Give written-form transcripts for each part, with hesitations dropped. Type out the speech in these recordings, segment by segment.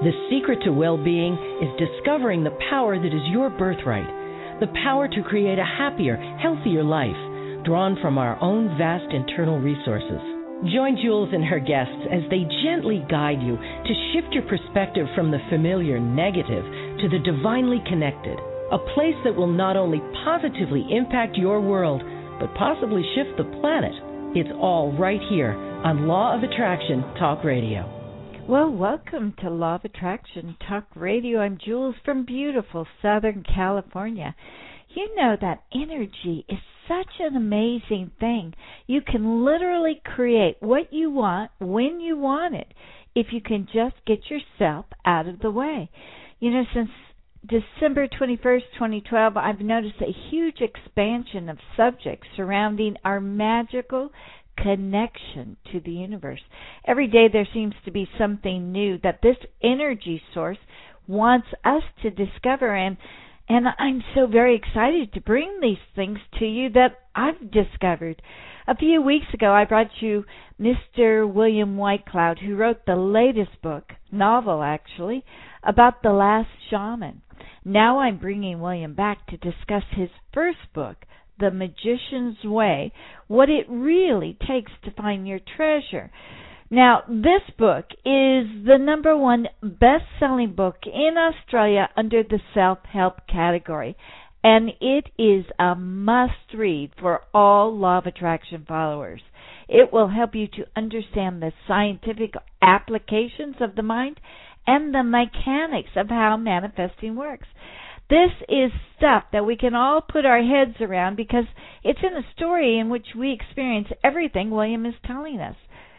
The secret to well-being is discovering the power that is your birthright, the power to create a happier, healthier life, drawn from our own vast internal resources. Join Jules and her guests as they gently guide you to shift your perspective from the familiar negative to the divinely connected, a place that will not only positively impact your world, but possibly shift the planet. It's all right here on Law of Attraction Talk Radio. Well, welcome to Law of Attraction Talk Radio. I'm Jules from beautiful Southern California. You know that energy is such an amazing thing. You can literally create what you want when you want it if you can just get yourself out of the way. You know, since December 21st, 2012, I've noticed a huge expansion of subjects surrounding our magical connection to the universe. Every day there seems to be something new that this energy source wants us to discover, and I'm so very excited to bring these things to you that I've discovered. A few weeks ago, I brought you Mr. William Whitecloud, who wrote the latest book, novel actually, about the last shaman. Now I'm bringing William back to discuss his first book, The Magician's Way, what it really takes to find your treasure. Now, this book is the #1 best-selling book in Australia under the self-help category, and it is a must-read for all Law of Attraction followers. It will help you to understand the scientific applications of the mind and the mechanics of how manifesting works. This is stuff that we can all put our heads around because it's in a story in which we experience everything William is telling us.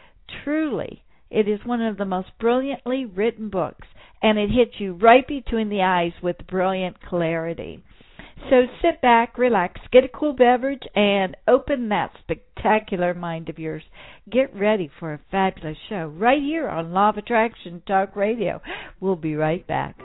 Truly, it is one of the most brilliantly written books, and it hits you right between the eyes with brilliant clarity. So sit back, relax, get a cool beverage, and open that spectacular mind of yours. Get ready for a fabulous show right here on Law of Attraction Talk Radio. We'll be right back.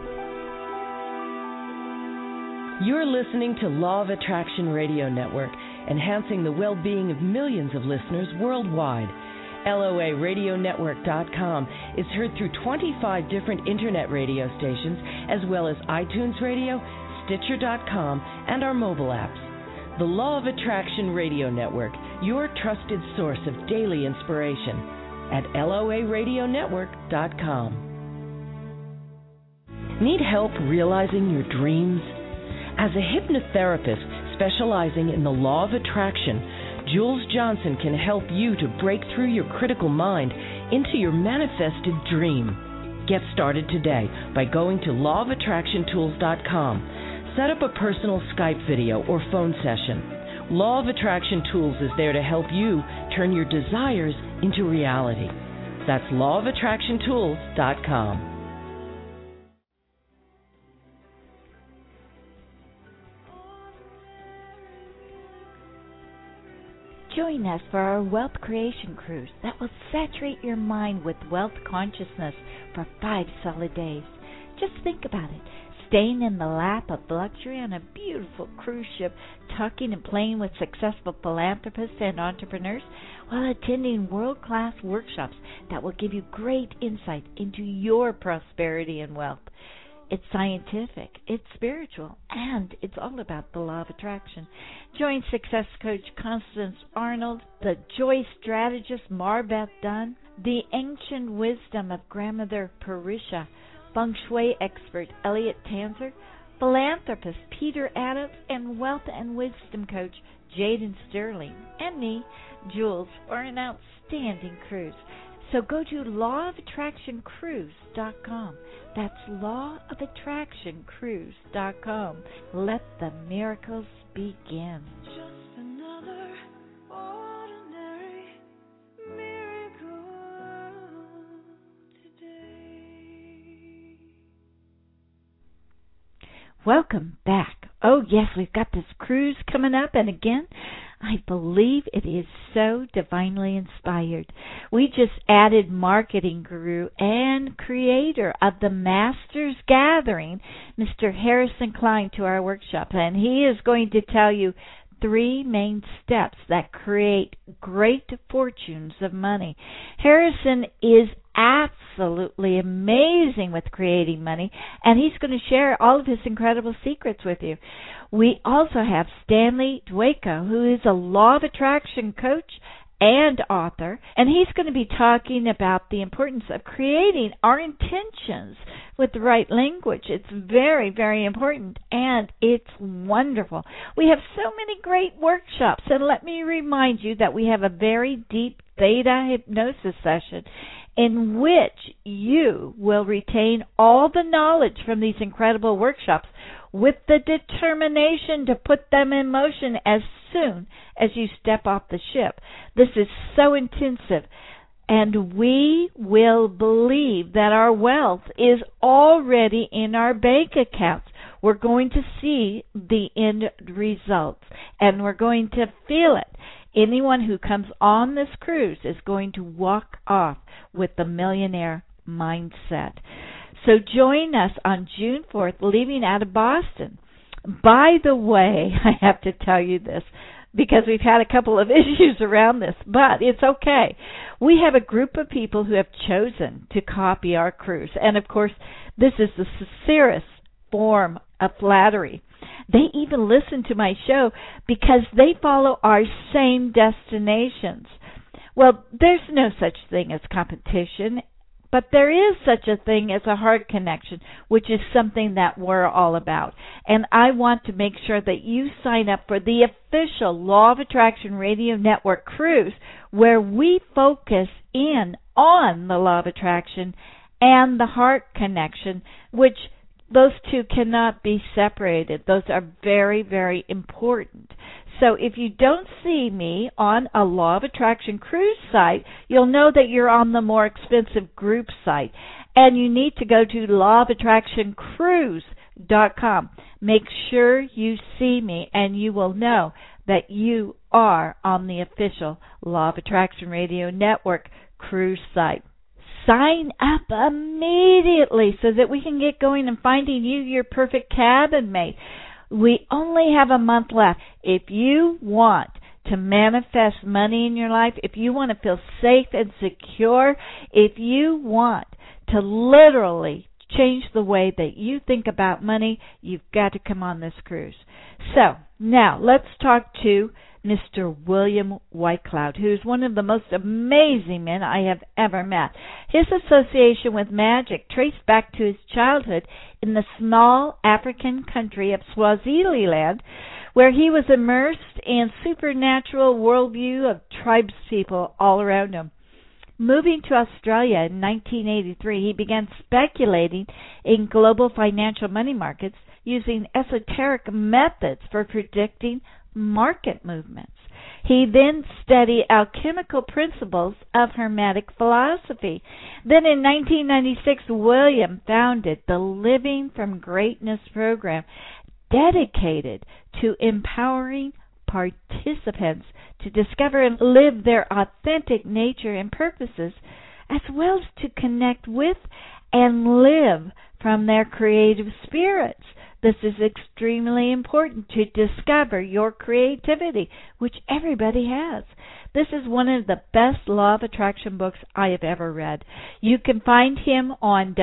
You're listening to Law of Attraction Radio Network, enhancing the well-being of millions of listeners worldwide. LOARadionetwork.com is heard through 25 different internet radio stations, as well as iTunes Radio, Stitcher.com, and our mobile apps. The Law of Attraction Radio Network, your trusted source of daily inspiration at LOARadionetwork.com. Need help realizing your dreams? As a hypnotherapist specializing in the Law of Attraction, Jules Johnson can help you to break through your critical mind into your manifested dream. Get started today by going to lawofattractiontools.com. Set up a personal Skype video or phone session. Law of Attraction Tools is there to help you turn your desires into reality. That's lawofattractiontools.com. Join us for our Wealth Creation Cruise that will saturate your mind with wealth consciousness for 5 solid days. Just think about it. Staying in the lap of luxury on a beautiful cruise ship, talking and playing with successful philanthropists and entrepreneurs, while attending world-class workshops that will give you great insight into your prosperity and wealth. It's scientific, it's spiritual, and it's all about the Law of Attraction. Join success coach Constance Arnold, the joy strategist Marbeth Dunn, the ancient wisdom of grandmother Parisha, feng shui expert Elliot Tanzer, philanthropist Peter Adams, and wealth and wisdom coach Jaden Sterling, and me, Jules, for an outstanding cruise. So go to lawofattractioncruise.com. That's lawofattractioncruise.com. Let the miracles begin. Just another ordinary miracle today. Welcome back. Oh, yes, we've got this cruise coming up, and again, I believe it is so divinely inspired. We just added marketing guru and creator of the Masters Gathering, Mr. Harrison Klein, to our workshop, and he is going to tell you 3 main steps that create great fortunes of money. Harrison is absolutely amazing with creating money, and he's going to share all of his incredible secrets with you. We also have Stanley Dwayko, who is a law of attraction coach and author, and he's going to be talking about the importance of creating our intentions with the right language. It's very, very important, and it's wonderful. We have so many great workshops, and let me remind you that we have a very deep theta hypnosis session in which you will retain all the knowledge from these incredible workshops with the determination to put them in motion as soon as you step off the ship. This is so intensive, and we will believe that our wealth is already in our bank accounts. We're going to see the end results, and we're going to feel it. Anyone who comes on this cruise is going to walk off with the millionaire mindset. So join us on June 4th, leaving out of Boston. By the way, I have to tell you this because we've had a couple of issues around this, but it's okay. We have a group of people who have chosen to copy our cruise, and of course, this is the sincerest form of flattery. They even listen to my show because they follow our same destinations. Well, there's no such thing as competition, but there is such a thing as a heart connection, which is something that we're all about. And I want to make sure that you sign up for the official Law of Attraction Radio Network cruise, where we focus in on the Law of Attraction and the heart connection, which those two cannot be separated. Those are very, very important. So if you don't see me on a Law of Attraction cruise site, you'll know that you're on the more expensive group site. And you need to go to lawofattractioncruise.com. Make sure you see me, and you will know that you are on the official Law of Attraction Radio Network cruise site. Sign up immediately so that we can get going and finding you your perfect cabin mate. We only have a month left. If you want to manifest money in your life, if you want to feel safe and secure, if you want to literally change the way that you think about money, you've got to come on this cruise. So, now let's talk to Mr. William Whitecloud, who's one of the most amazing men I have ever met. His association with magic traced back to his childhood in the small African country of Swaziland, where he was immersed in supernatural worldview of tribespeople all around him. Moving to Australia in 1983, he began speculating in global financial money markets using esoteric methods for predicting market movements. He then studied alchemical principles of Hermetic philosophy. Then in 1996, William founded the Living from Greatness program, dedicated to empowering participants to discover and live their authentic nature and purposes, as well as to connect with and live from their creative spirits. This is extremely important to discover your creativity, which everybody has. This is one of the best Law of Attraction books I have ever read. You can find him on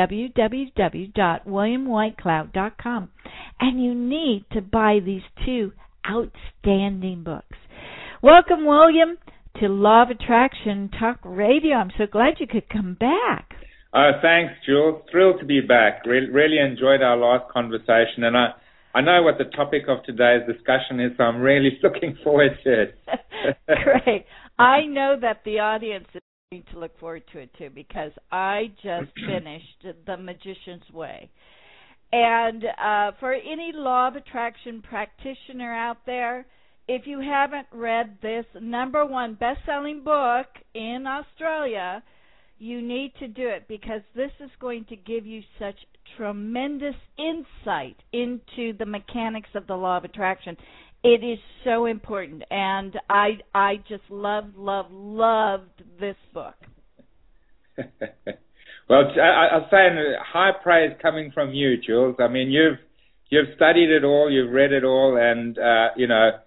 www.williamwhitecloud.com, and you need to buy these two outstanding books. Welcome, William, to Law of Attraction Talk Radio. I'm so glad you could come back. Thanks, Jules. Thrilled to be back. Really enjoyed our last conversation, and I know what the topic of today's discussion is, so I'm really looking forward to it. Great. I know that the audience is going to look forward to it, too, because I just finished The Magician's Way. And for any Law of Attraction practitioner out there, if you haven't read this #1 best-selling book in Australia, you need to do it, because this is going to give you such tremendous insight into the mechanics of the Law of Attraction. It is so important, and I just loved this book. Well, I'll say high praise coming from you, Jules. I mean, you've studied it all, you've read it all, and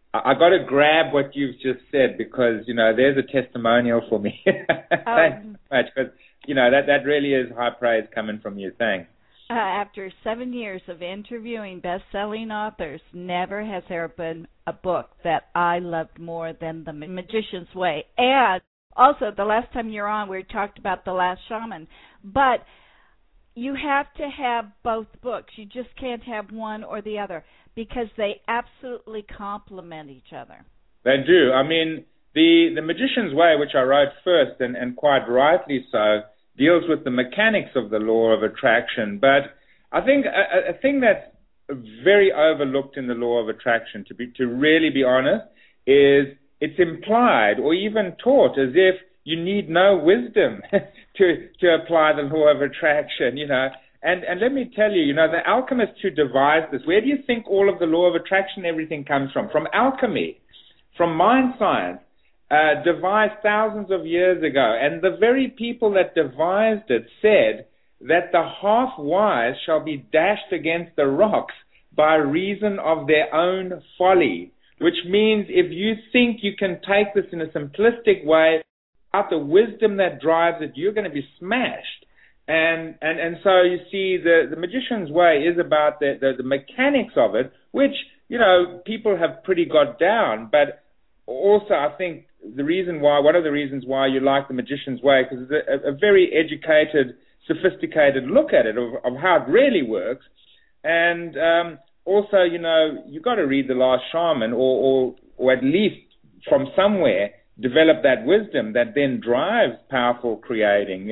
I got to grab what you've just said because, there's a testimonial for me. Thanks so much, because, that really is high praise coming from you. Thanks. After 7 years of interviewing best-selling authors, never has there been a book that I loved more than The Magician's Way. And also, the last time you were on, we talked about The Last Shaman. But you have to have both books. You just can't have one or the other because they absolutely complement each other. They do. I mean, The Magician's Way, which I wrote first, and quite rightly so, deals with the mechanics of the law of attraction. But I think a thing that's very overlooked in the law of attraction, to really be honest, is it's implied or even taught as if you need no wisdom to apply the law of attraction, And let me tell you, the alchemists who devised this, where do you think all of the law of attraction, everything comes from? From alchemy, from mind science. Devised thousands of years ago, and the very people that devised it said that the half-wise shall be dashed against the rocks by reason of their own folly, which means if you think you can take this in a simplistic way, without the wisdom that drives it, you're going to be smashed. And so you see, the Magician's Way is about the mechanics of it, which, people have pretty got down, but also I think one of the reasons why you like The Magician's Way, because it's a very educated, sophisticated look at it, of how it really works. And also, you've got to read The Last Shaman, or at least from somewhere develop that wisdom that then drives powerful creating.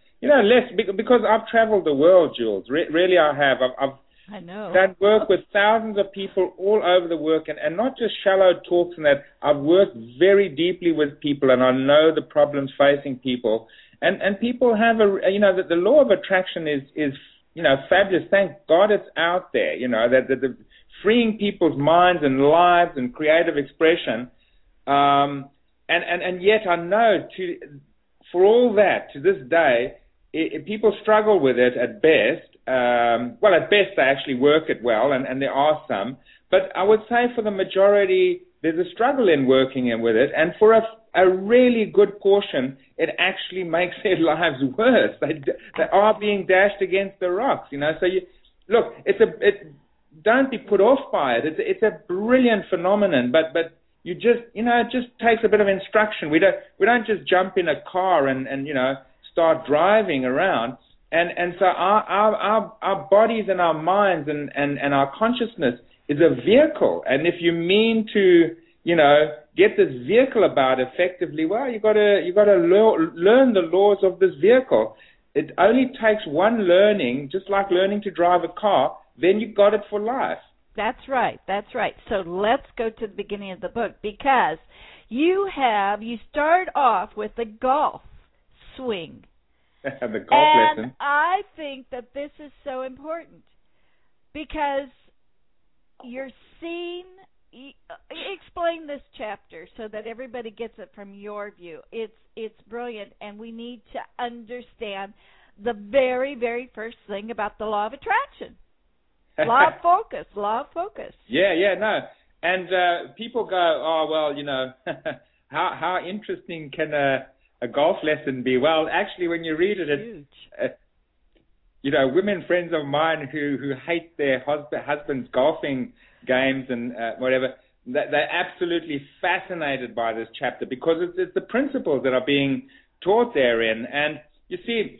Because I've traveled the world, Jules. Really, I have. I know. Done work with thousands of people all over the world, and not just shallow talks and that. I've worked very deeply with people, and I know the problems facing people. And people have that the law of attraction is fabulous. Thank God it's out there. That the freeing people's minds and lives and creative expression. And yet I know for all that, to this day, people struggle with it at best. At best they actually work it well, and there are some. But I would say for the majority, there's a struggle in working with it. And for a really good portion, it actually makes their lives worse. They are being dashed against the rocks, So don't be put off by it. It's a brilliant phenomenon, but you just, it just takes a bit of instruction. We don't just jump in a car and start driving around. And so our bodies and our minds and our consciousness is a vehicle. And if you mean to, get this vehicle about effectively, well, you got to learn the laws of this vehicle. It only takes one learning, just like learning to drive a car, then you got it for life. That's right. So let's go to the beginning of the book, because you start off with the golf swing. The golf lesson. And I think that this is so important because you're seeing. Explain this chapter so that everybody gets it from your view. It's brilliant, and we need to understand the very, very first thing about the law of attraction. Law of focus. Yeah, no. And people go, oh, well, how interesting can a golf lesson be? Well, actually, when you read it, it's, women friends of mine who hate their husbands' golfing games and whatever, they're absolutely fascinated by this chapter because it's the principles that are being taught therein. And you see,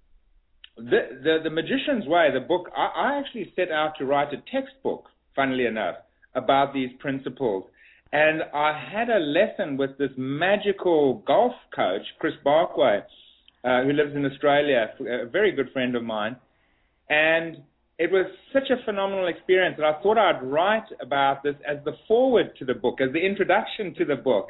the Magician's Way, the book, I actually set out to write a textbook, funnily enough, about these principles. And I had a lesson with this magical golf coach, Chris Barkway, who lives in Australia, a very good friend of mine. And it was such a phenomenal experience that I thought I'd write about this as the foreword to the book, as the introduction to the book.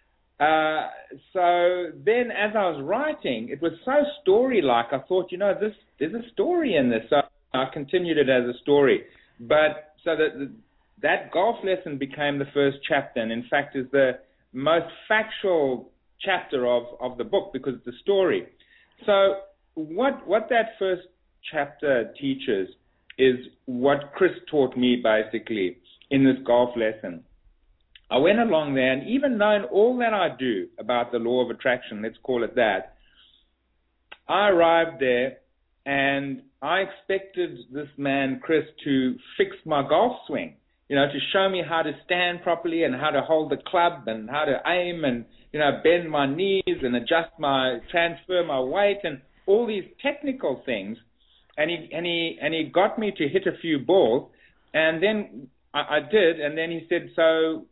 So then as I was writing, it was so story-like. I thought, there's a story in this. So I continued it as a story. But so that golf lesson became the first chapter, and in fact is the most factual chapter of the book because it's a story. So what that first chapter teaches is what Chris taught me basically in this golf lesson. I went along there, and even knowing all that I do about the law of attraction, let's call it that, I arrived there, and I expected this man, Chris, to fix my golf swing, to show me how to stand properly and how to hold the club and how to aim and, bend my knees and transfer my weight and all these technical things. And he got me to hit a few balls, and then I did, and then he said, so,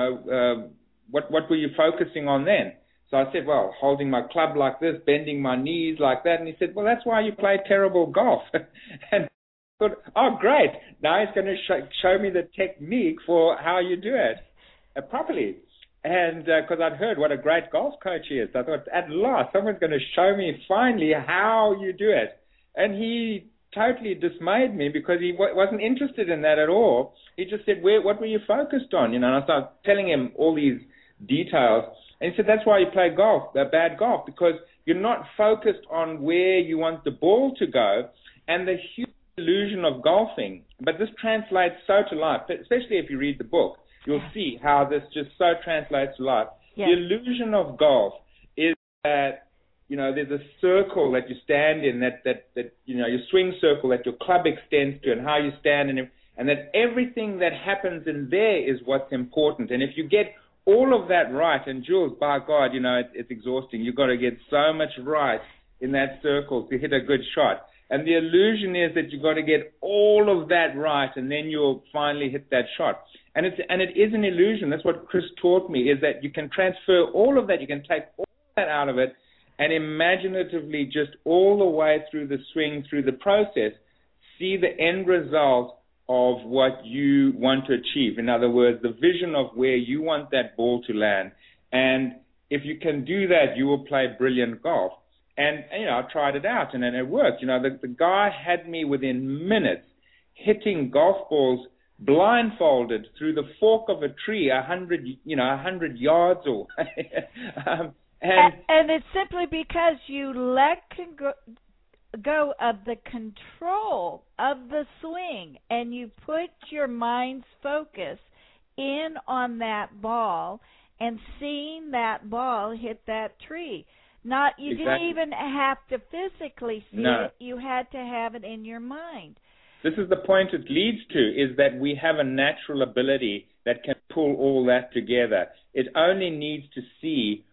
what were you focusing on then? So I said, well, holding my club like this, bending my knees like that. And he said, well, that's why you play terrible golf. And I thought, oh, great. Now he's going to show me the technique for how you do it properly. And because I'd heard what a great golf coach he is, I thought, at last, someone's going to show me finally how you do it. And he totally dismayed me because he wasn't interested in that at all. He just said, what were you focused on? And I started telling him all these details. And he said, that's why you play bad golf, because you're not focused on where you want the ball to go and the huge illusion of golfing. But this translates so to life, especially if you read the book. You'll see how this just so translates to life. Yes. The illusion of golf is that, there's a circle that you stand in, that your swing circle that your club extends to and how you stand in it, and that everything that happens in there is what's important. And if you get all of that right, and Jules, by God, it's exhausting. You've got to get so much right in that circle to hit a good shot. And the illusion is that you've got to get all of that right, and then you'll finally hit that shot. And it is an illusion. That's what Chris taught me, is that you can transfer all of that. You can take all that out of it and imaginatively just all the way through the swing, through the process, see the end result of what you want to achieve. In other words, the vision of where you want that ball to land. And if you can do that, you will play brilliant golf. And I tried it out, and it worked. The guy had me within minutes hitting golf balls blindfolded through the fork of a tree, 100 yards or. And it's simply because you let go of the control of the swing, and you put your mind's focus in on that ball and seeing that ball hit that tree. You didn't even have to physically see it. You had to have it in your mind. This is the point it leads to, is that we have a natural ability that can pull all that together. It only needs to see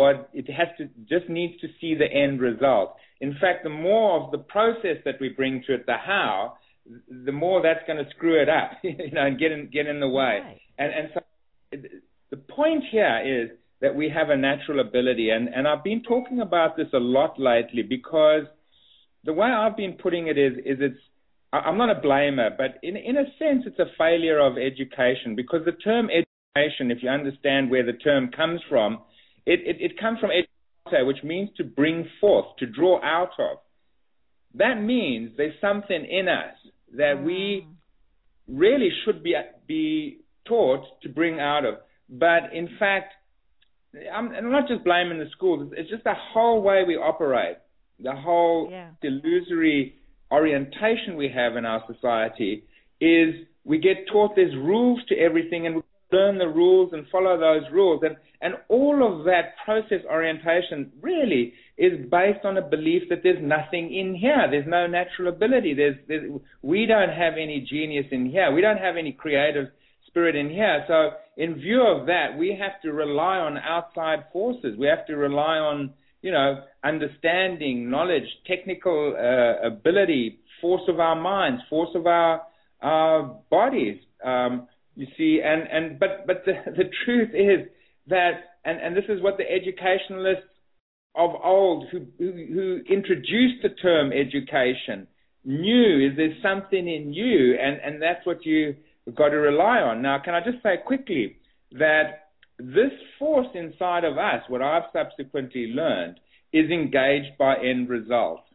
just needs to see the end result. In fact, the more of the process that we bring to it, the how, the more that's going to screw it up, and get in the way. Right. And so the point here is that we have a natural ability, and I've been talking about this a lot lately, because the way I've been putting it is I'm not a blamer, but in a sense it's a failure of education, because the term education, if you understand where the term comes from, it comes from educare, which means to bring forth, to draw out of. That means there's something in us that we really should be taught to bring out of. But in fact, I'm not just blaming the schools. It's just the whole way we operate, the whole illusory orientation we have in our society is we get taught there's rules to everything, and we learn the rules and follow those rules. And all of that process orientation really is based on a belief that there's nothing in here. There's no natural ability. We don't have any genius in here. We don't have any creative spirit in here. So in view of that, we have to rely on outside forces. We have to rely on, understanding, knowledge, technical ability, force of our minds, force of our bodies. You see, but the truth is that, and this is what the educationalists of old who introduced the term education knew, is there's something in you, and that's what you've got to rely on. Now, can I just say quickly that this force inside of us, what I've subsequently learned, is engaged by end results.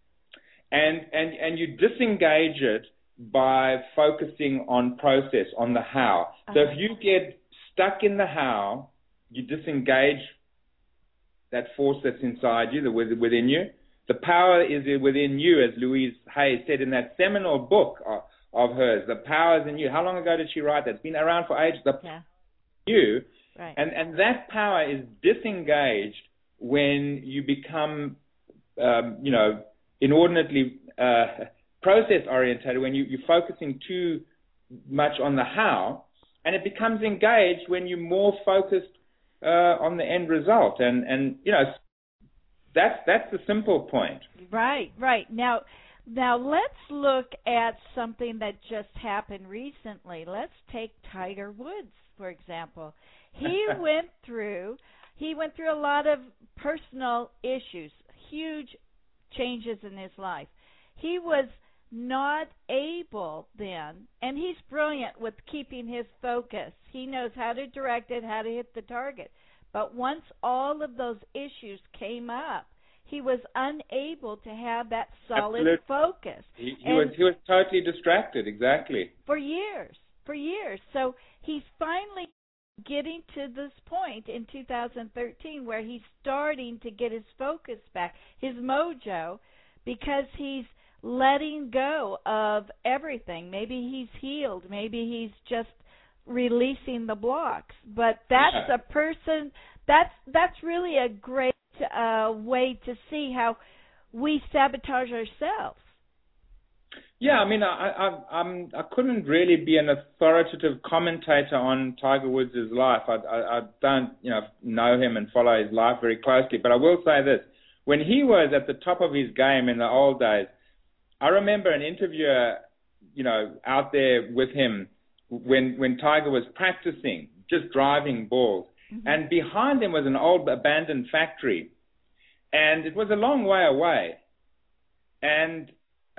And you disengage it by focusing on process, on the how. So if you get stuck in the how, you disengage that force that's inside you, within you. The power is within you, as Louise Hay said in that seminal book of hers. The power is in you. How long ago did she write that? It's been around for ages. The power you. Right. And that power is disengaged when you become, inordinately process orientated, when you're focusing too much on the how, and it becomes engaged when you're more focused on the end result. And that's the simple point. Right. Now let's look at something that just happened recently. Let's take Tiger Woods, for example. He went through a lot of personal issues, huge changes in his life. He was not able then, and he's brilliant with keeping his focus. He knows how to direct it, how to hit the target. But once all of those issues came up, he was unable to have that solid Absolutely. Focus. He was totally distracted, exactly. For years. So he's finally getting to this point in 2013 where he's starting to get his focus back, his mojo, because he's letting go of everything. Maybe he's healed. Maybe he's just releasing the blocks. But that's a person, that's really a great way to see how we sabotage ourselves. Yeah, I mean, I couldn't really be an authoritative commentator on Tiger Woods' life. I don't, know him and follow his life very closely. But I will say this: when he was at the top of his game in the old days, I remember an interviewer, out there with him when Tiger was practicing, just driving balls, and behind him was an old abandoned factory, and it was a long way away, and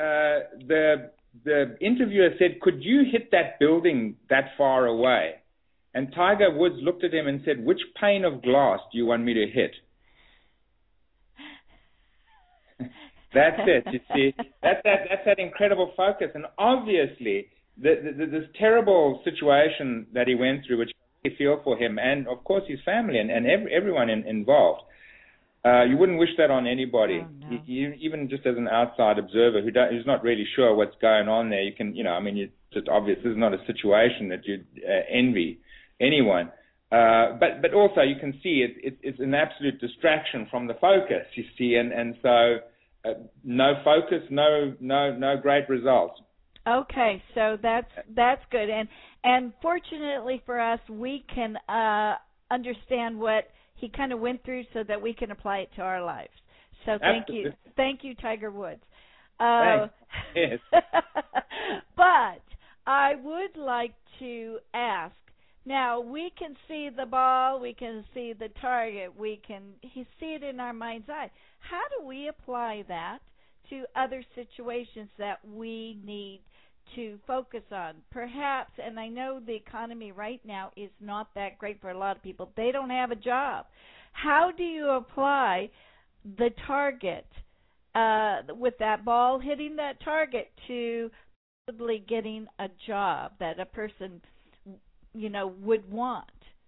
the interviewer said, "Could you hit that building that far away?" And Tiger Woods looked at him and said, "Which pane of glass do you want me to hit?" That's it. You see, that's that incredible focus. And obviously, this terrible situation that he went through, which I feel for him, and of course his family and everyone involved. You wouldn't wish that on anybody, even just as an outside observer who's not really sure what's going on there. You can, it's just obvious. This is not a situation that you'd envy anyone. But also you can see it's an absolute distraction from the focus. You see, and so no focus, no great results. Okay, so that's good, and fortunately for us, we can understand what he kind of went through so that we can apply it to our lives. So thank you, Tiger Woods. Yes. But I would like to ask, now we can see the ball, we can see the target, we can see it in our mind's eye. How do we apply that to other situations that we need to focus on? Perhaps, and I know the economy right now is not that great for a lot of people. They don't have a job. How do you apply the target with that ball hitting that target to possibly getting a job that a person, would want?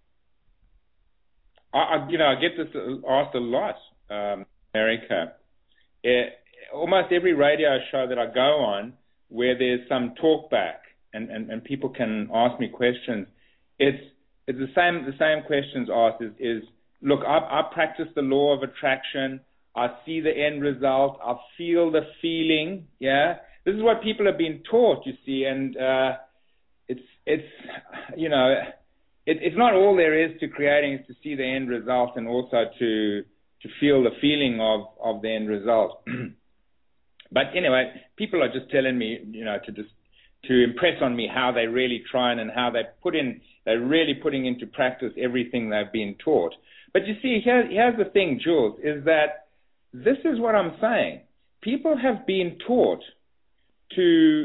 I get this asked a lot, Erica. Almost every radio show that I go on, where there's some talk back and people can ask me questions, it's the same questions asked is look, I practice the law of attraction, I see the end result, I feel the feeling, yeah. This is what people have been taught, you see, and it's not all there is to creating is to see the end result and also to feel the feeling of the end result. But anyway, people are just telling me, to impress on me how they really try and how they're really putting into practice everything they've been taught. But you see, here's the thing, Jules, is that this is what I'm saying. People have been taught to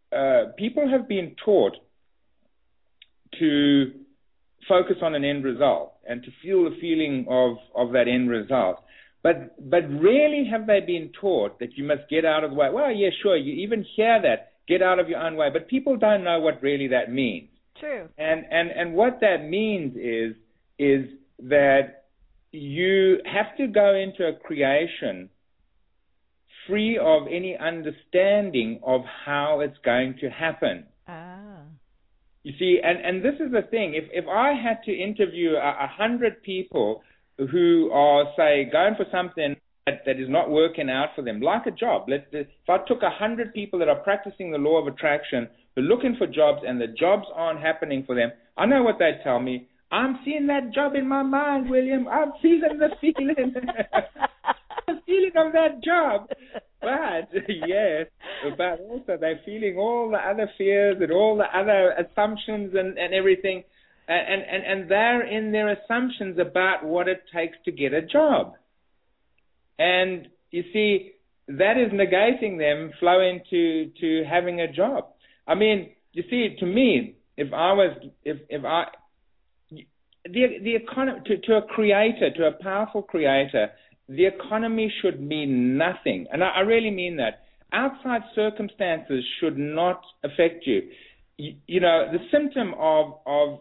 focus on an end result and to feel the feeling of that end result. But rarely have they been taught that you must get out of the way. Well, yeah, sure, you even hear that, get out of your own way, but people don't know what really that means. True. And what that means is that you have to go into a creation free of any understanding of how it's going to happen. Ah. You see, and this is the thing. If I had to interview 100 people who are, say, going for something that is not working out for them, like a job. If I took 100 people that are practicing the law of attraction, who are looking for jobs, and the jobs aren't happening for them, I know what they'd tell me. I'm seeing that job in my mind, William. I'm feeling the feeling. The feeling of that job. But, yes, but also they're feeling all the other fears and all the other assumptions and everything. And they're in their assumptions about what it takes to get a job. And you see, that is negating them flowing to having a job. I mean, you see, to me, the economy, to a creator, to a powerful creator, the economy should mean nothing. And I really mean that. Outside circumstances should not affect you. You know, the symptom of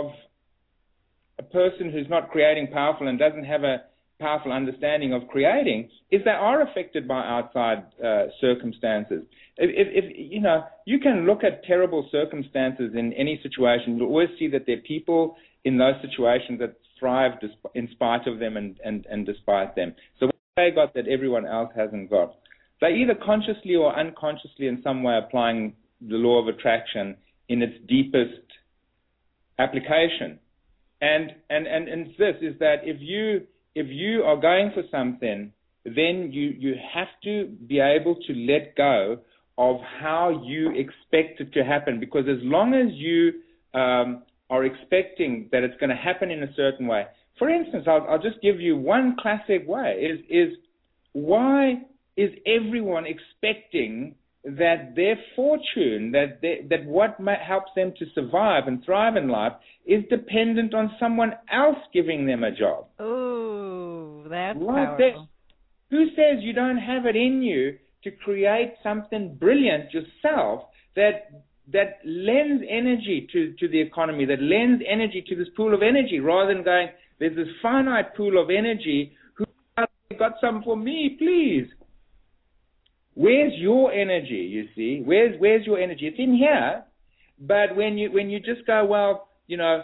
a person who's not creating powerful and doesn't have a powerful understanding of creating is they are affected by outside circumstances. If you know, you can look at terrible circumstances in any situation. You'll always see that there are people in those situations that thrive in spite of them and despite them. So what they got that everyone else hasn't got. They're either consciously or unconsciously in some way applying the law of attraction in its deepest application. And this is that if you are going for something, then you have to be able to let go of how you expect it to happen, because as long as you are expecting that it's going to happen in a certain way. For instance, I'll just give you one classic way, is why is everyone expecting that their fortune, that what helps them to survive and thrive in life is dependent on someone else giving them a job? Oh, that's right powerful. there. Who says you don't have it in you to create something brilliant yourself that lends energy to the economy, that lends energy to this pool of energy, rather than going, there's this finite pool of energy, who got some for me, please? Where's your energy, you see? Where's your energy? It's in here, but when you just go, well, you know,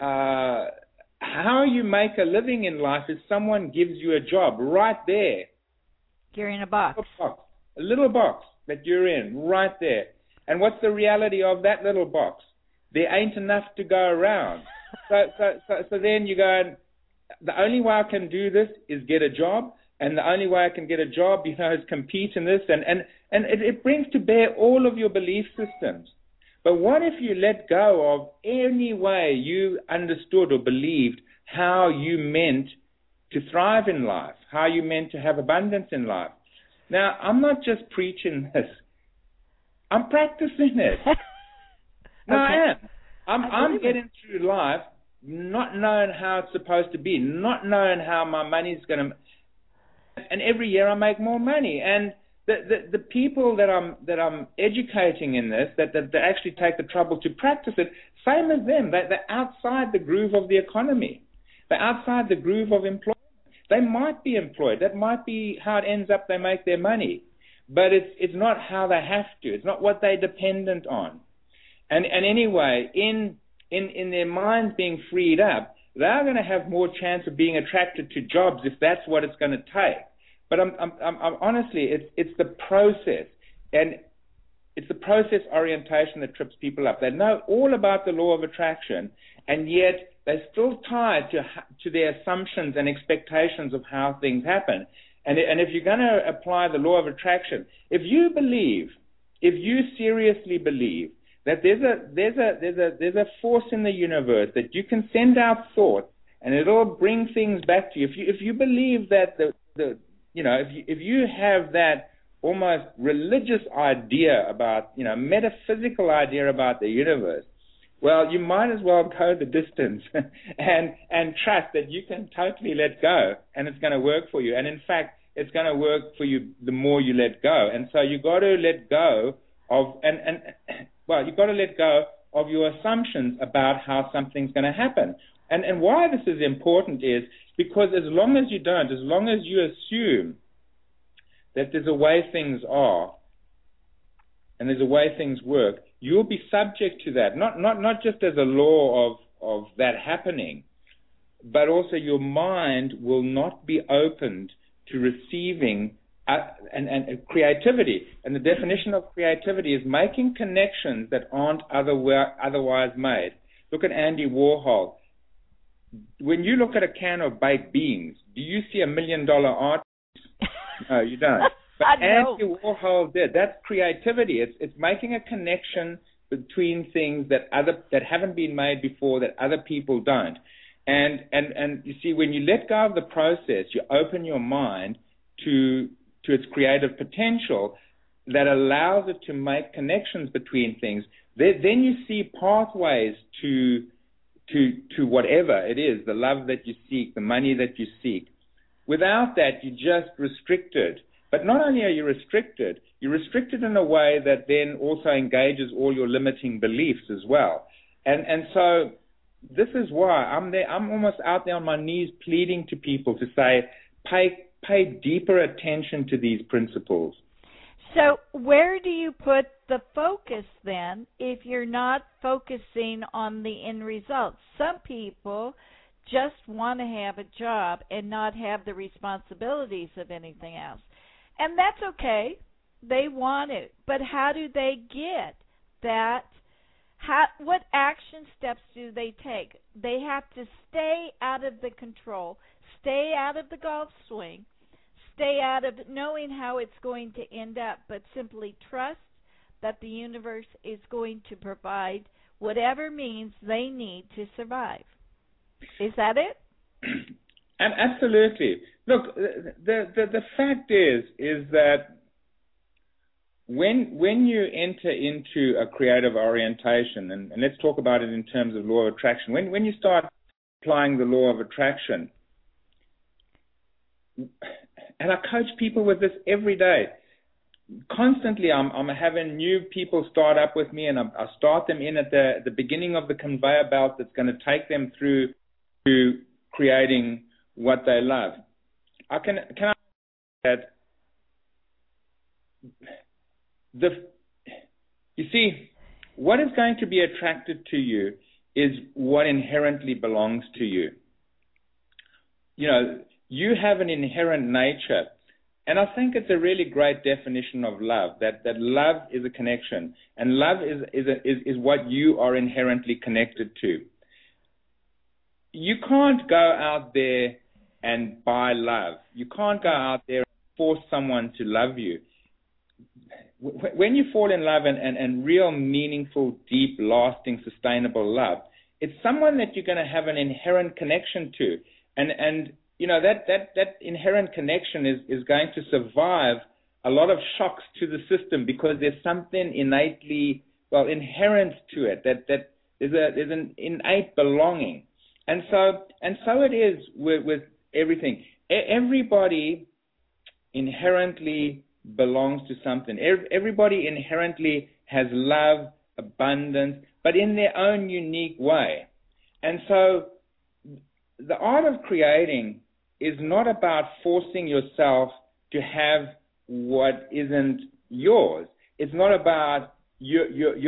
how you make a living in life is someone gives you a job right there. You're in a box. A little box that you're in, right there. And what's the reality of that little box? There ain't enough to go around. So then you go, the only way I can do this is get a job, and the only way I can get a job, you know, is compete in this, and it brings to bear all of your belief systems. But what if you let go of any way you understood or believed how you meant to thrive in life, how you meant to have abundance in life? Now, I'm not just preaching this. I'm practicing it. No, Okay. I am. I'm getting through life not knowing how it's supposed to be, not knowing how my money's going to... And every year I make more money. And the people that I'm educating in this, that actually take the trouble to practice it, same as them. They're outside the groove of the economy. They're outside the groove of employment. They might be employed. That might be how it ends up they make their money. But it's not how they have to. It's not what they're dependent on. And anyway, in their minds being freed up, they're going to have more chance of being attracted to jobs if that's what it's going to take. But I'm honestly, it's the process, and it's the process orientation that trips people up. They know all about the law of attraction, and yet they're still tied to their assumptions and expectations of how things happen. And if you're going to apply the law of attraction, if you seriously believe that there's a force in the universe that you can send out thought and it'll bring things back to you. If you believe that if you have that almost religious idea about, metaphysical idea about the universe, well, you might as well go the distance and trust that you can totally let go and it's going to work for you. And in fact, it's going to work for you the more you let go. And so you got to let go of you got to let go of your assumptions about how something's going to happen. And why this is important is because as long as you assume that there's a way things are, and there's a way things work, you'll be subject to that. Not just as a law of that happening, but also your mind will not be opened to receiving and creativity. And the definition of creativity is making connections that aren't otherwise made. Look at Andy Warhol. When you look at a can of baked beans, do you see $1 million art? No, you don't. But Andy Warhol did. That's creativity. It's making a connection between things that haven't been made before, that other people don't. And you see, when you let go of the process, you open your mind to its creative potential that allows it to make connections between things. Then you see pathways to whatever it is, the love that you seek, the money that you seek. Without that, you're just restricted. But not only are you restricted, you're restricted in a way that then also engages all your limiting beliefs as well. And so this is why I'm almost out there on my knees pleading to people to say, pay deeper attention to these principles. So where do you put the focus then if you're not focusing on the end result? Some people just want to have a job and not have the responsibilities of anything else. And that's okay. They want it. But how do they get that? What action steps do they take? They have to stay out of the control, stay out of the golf swing, stay out of knowing how it's going to end up, but simply trust that the universe is going to provide whatever means they need to survive. Is that it? Absolutely. Look, the fact is that when you enter into a creative orientation, and let's talk about it in terms of law of attraction, when you start applying the law of attraction, and I coach people with this every day. Constantly, I'm having new people start up with me, and I start them in at the beginning of the conveyor belt that's going to take them through to creating what they love. Can I that you see, what is going to be attracted to you is what inherently belongs to you. You know, you have an inherent nature. And I think it's a really great definition of love, that love is a connection, and love is what you are inherently connected to. You can't go out there and buy love. You can't go out there and force someone to love you. When you fall in love and real, meaningful, deep, lasting, sustainable love, it's someone that you're going to have an inherent connection to. And you know, that inherent connection is going to survive a lot of shocks to the system because there's something innately, inherent to it, that there's an innate belonging. And so it is with everything. Everybody inherently belongs to something. Everybody inherently has love, abundance, but in their own unique way. And so the art of creating is not about forcing yourself to have what isn't yours. It's not about your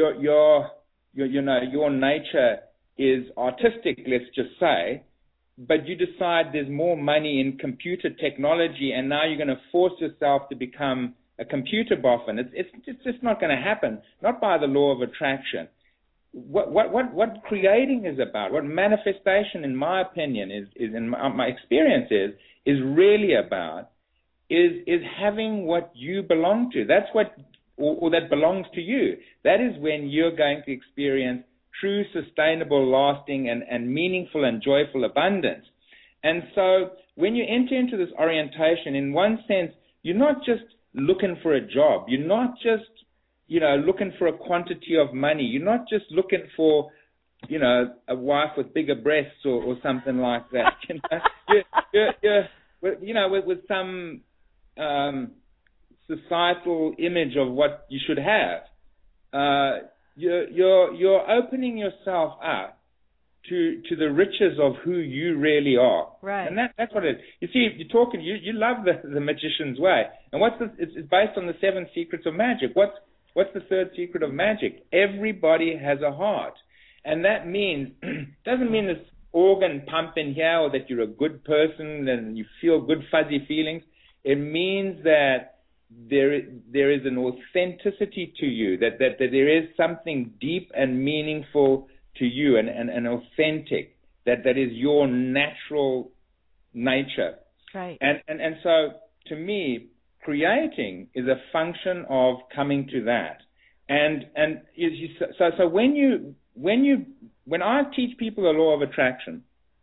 nature is artistic, let's just say, but you decide there's more money in computer technology, and now you're going to force yourself to become a computer boffin. It's just not going to happen. Not by the law of attraction. What creating is about, what manifestation, in my opinion, is in my experience is really about, is having what you belong to. That's what, or that belongs to you. That is when you're going to experience true, sustainable, lasting, and meaningful and joyful abundance. And so when you enter into this orientation, in one sense, you're not just looking for a job. You're not just looking for a quantity of money. You're not just looking for, a wife with bigger breasts or something like that. You're with some societal image of what you should have. You're opening yourself up to the riches of who you really are. Right. And that's what it is. You see, you're talking. You love the magician's way, and it's based on the 7 secrets of magic. what's the third secret of magic? Everybody has a heart. And that means, doesn't mean this organ pumping here or that you're a good person and you feel good fuzzy feelings. It means that there is an authenticity to you, that there is something deep and meaningful to you and authentic, that is your natural nature. Right. And so to me, creating is a function of coming to that. So when I teach people the law of attraction,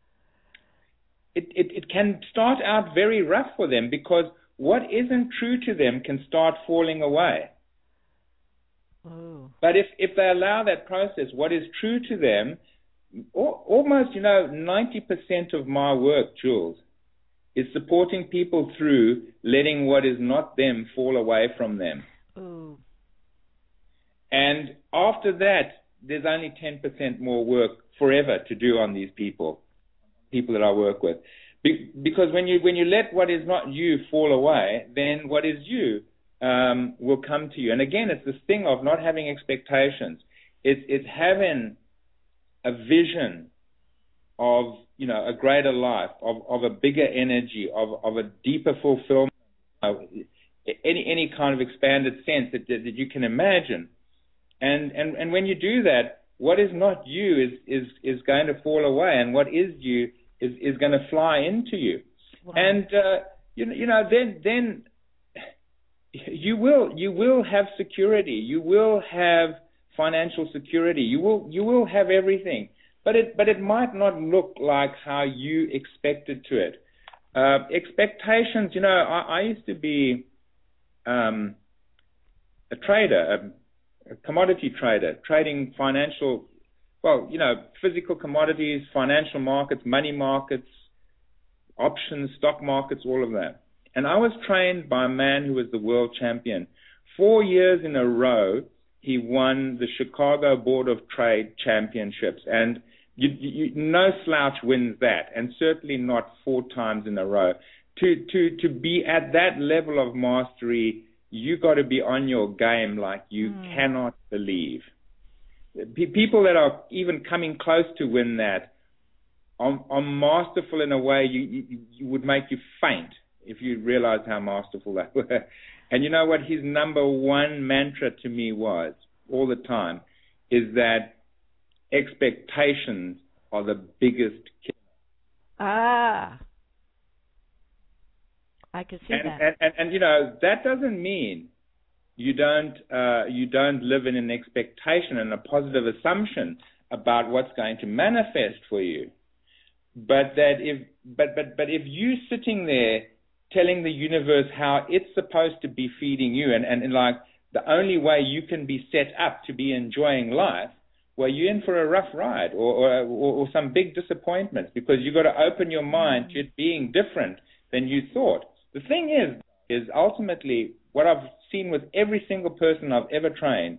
it can start out very rough for them, because what isn't true to them can start falling away. Oh. But if they allow that process, what is true to them, almost 90% of my work, Jules, is supporting people through letting what is not them fall away from them. Ooh. And after that, there's only 10% more work forever to do on these people that I work with. Because when you let what is not you fall away, then what is you will come to you. And again, it's this thing of not having expectations. It's having a vision of a greater life, of a bigger energy, of a deeper fulfillment, any kind of expanded sense that you can imagine. And when you do that, what is not you is going to fall away, and what is you is going to fly into you. Wow. And then you will have security. You will have financial security. You will have everything. But it might not look like how you expected to it. Expectations, I used to be a trader, a commodity trader, trading financial, physical commodities, financial markets, money markets, options, stock markets, all of that. And I was trained by a man who was the world champion. 4 years in a row, he won the Chicago Board of Trade Championships. And no slouch wins that, and certainly not 4 times in a row. To be at that level of mastery, you got to be on your game like you cannot believe. People that are even coming close to win that are masterful in a way you would make you faint if you realize how masterful they were. And you know what his number one mantra to me was all the time is that expectations are the biggest killer. Ah, I can see that. And that doesn't mean you don't live in an expectation and a positive assumption about what's going to manifest for you. But if you're sitting there telling the universe how it's supposed to be feeding you, and like the only way you can be set up to be enjoying life, well, you're in for a rough ride or some big disappointments, because you've got to open your mind to it being different than you thought. The thing is ultimately what I've seen with every single person I've ever trained,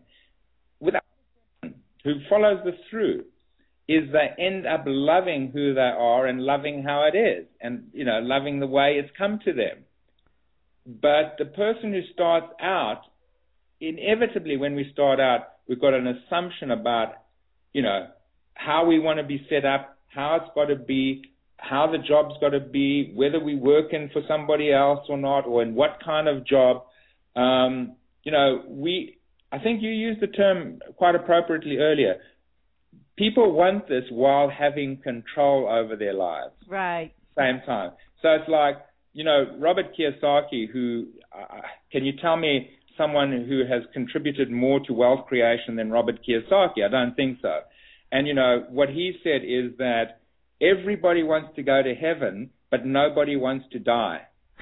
who follows this through, is they end up loving who they are and loving how it is, and loving the way it's come to them. But the person who starts out, inevitably when we start out, we've got an assumption about how we want to be set up, how it's got to be, how the job's got to be, whether we're working for somebody else or not, or in what kind of job. I think you used the term quite appropriately earlier. People want this while having control over their lives. Right. Same time. So it's like, Robert Kiyosaki, who, can you tell me someone who has contributed more to wealth creation than Robert Kiyosaki? I don't think so. And, what he said is that everybody wants to go to heaven, but nobody wants to die.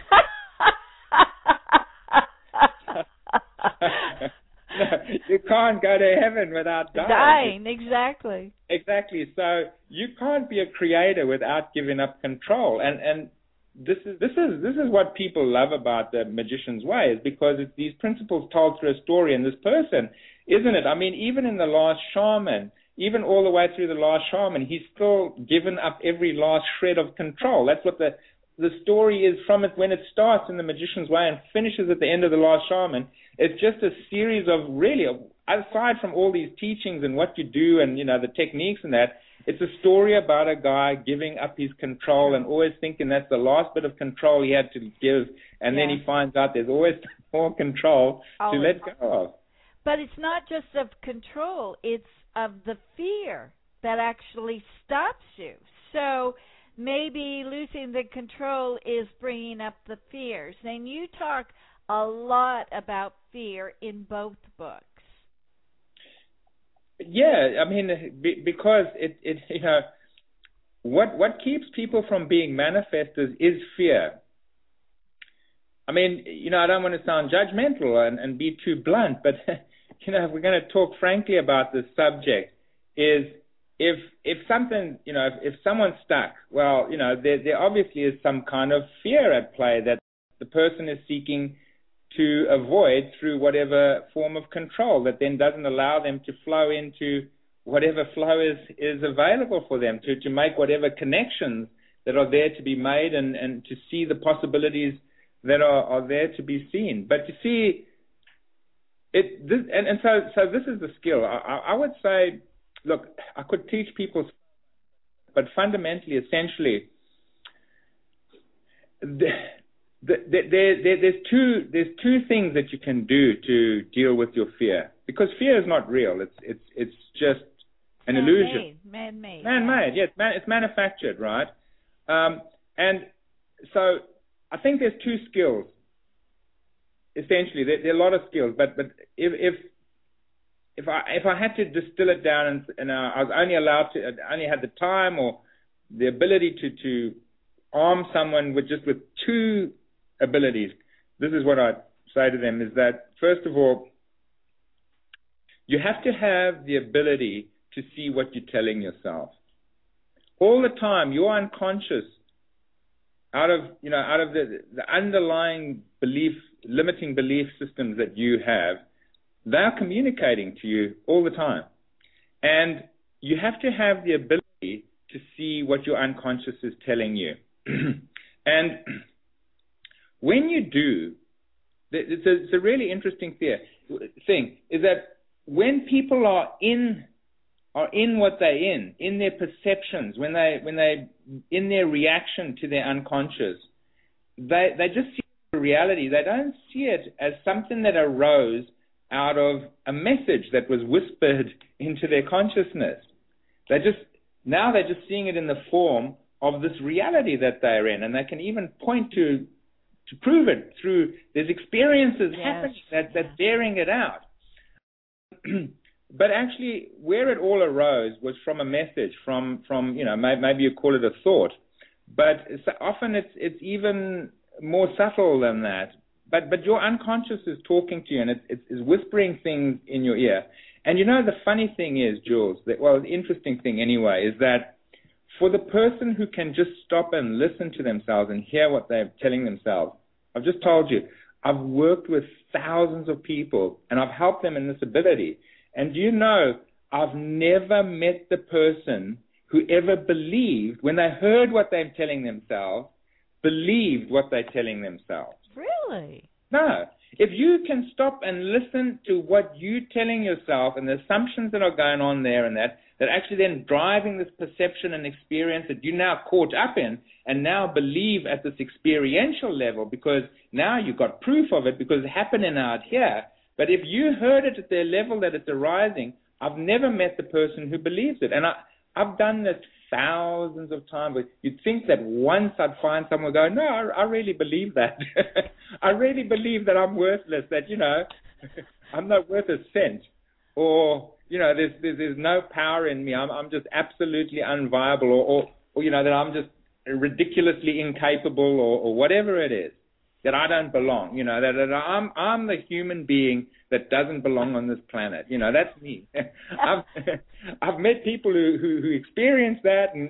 You can't go to heaven without dying. Exactly. Exactly. So you can't be a creator without giving up control. And this is what people love about the Magician's Way, is because it's these principles told through a story and this person, isn't it? I mean, even in The Last Shaman, even all the way through The Last Shaman, he's still given up every last shred of control. That's what the story is from it when it starts in The Magician's Way and finishes at the end of The Last Shaman. It's just a series of really, aside from all these teachings and what you do and, the techniques and that, it's a story about a guy giving up his control and always thinking that's the last bit of control he had to give, and then he finds out there's always more control to let go of. But it's not just of control, it's of the fear that actually stops you. So maybe losing the control is bringing up the fears. And you talk a lot about fear in both books. Yeah, I mean, because it what keeps people from being manifestors is fear. I mean, I don't want to sound judgmental and be too blunt, but if we're going to talk frankly about this subject, is if something, if someone's stuck, well, there obviously is some kind of fear at play that the person is seeking to avoid through whatever form of control that then doesn't allow them to flow into whatever flow is available for them, to make whatever connections that are there to be made and to see the possibilities that are there to be seen. But you see, so this is the skill. I would say, look, I could teach people, but fundamentally, essentially, there's two things that you can do to deal with your fear, because fear is not real. It's just an illusion. Man-made. Yes, it's manufactured, right? And so I think there's two skills. Essentially, there are a lot of skills, but if I had to distill it down and I was only had the time or the ability to arm someone with two abilities, this is what I'd say to them, is that, first of all, you have to have the ability to see what you're telling yourself. All the time, your unconscious, out of the underlying limiting belief systems that you have, they're communicating to you all the time. And you have to have the ability to see what your unconscious is telling you. And when you do, it's a really interesting thing, is that when people are in what they're in their perceptions, when they in their reaction to their unconscious, they just see the reality. They don't see it as something that arose out of a message that was whispered into their consciousness. They're just seeing it in the form of this reality that they're in, and they can even point to prove it through there's experiences happening that's bearing it out. But actually, where it all arose was from a message, from maybe you call it a thought, but often it's even more subtle than that. But your unconscious is talking to you, and it's whispering things in your ear. And the funny thing is, Jules, the interesting thing anyway, is that for the person who can just stop and listen to themselves and hear what they're telling themselves, I've just told you, I've worked with thousands of people, and I've helped them in this ability. And I've never met the person who ever believed, when they heard what they're telling themselves, believed what they're telling themselves. Really? No. If you can stop and listen to what you're telling yourself and the assumptions that are going on there and that actually then driving this perception and experience that you're now caught up in and now believe at this experiential level, because now you've got proof of it because it's happening out here. But if you heard it at the level that it's arising, I've never met the person who believes it. And I've done this thousands of times. You'd think that once I'd find someone go, no, I really believe that. I really believe that I'm worthless, that, I'm not worth a cent. Or, there's no power in me. I'm just absolutely unviable, or that I'm just ridiculously incapable, or whatever it is, that I don't belong, that I'm the human being that doesn't belong on this planet. That's me. I've met people who experience that, and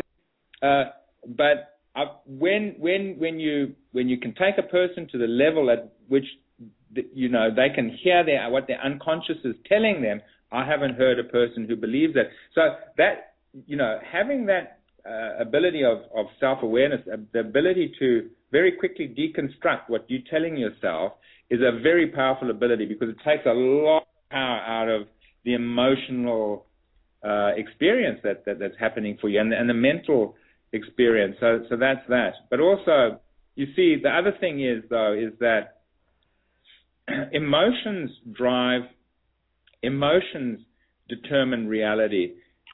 but when you can take a person to the level at which they can hear what their unconscious is telling them, I haven't heard a person who believes that. So that having that ability of self-awareness, the ability to very quickly deconstruct what you're telling yourself is a very powerful ability, because it takes a lot of power out of the emotional experience that's happening for you, and the mental experience. So that's that. But also, you see, the other thing is that emotions determine reality.